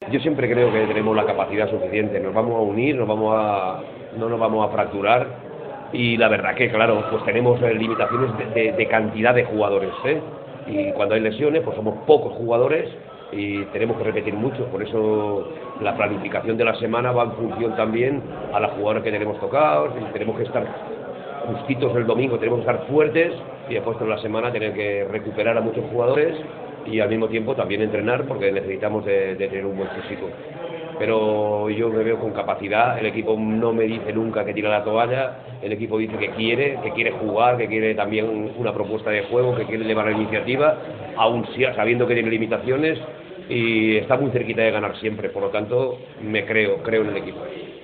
Yo siempre creo que tenemos la capacidad suficiente, nos vamos a unir, no nos vamos a fracturar y la verdad que, claro, pues tenemos limitaciones de cantidad de jugadores, ¿eh? Y cuando hay lesiones, pues somos pocos jugadores y tenemos que repetir mucho, por eso la planificación de la semana va en función también a los jugadores que tenemos tocados y tenemos que estar justitos el domingo, tenemos que estar fuertes y después toda la semana tener que recuperar a muchos jugadores y al mismo tiempo también entrenar porque necesitamos de tener un buen físico. Pero yo me veo con capacidad, el equipo no me dice nunca que tira la toalla, el equipo dice que quiere jugar, que quiere también una propuesta de juego, que quiere llevar la iniciativa, aún sabiendo que tiene limitaciones y está muy cerquita de ganar siempre, por lo tanto creo en el equipo.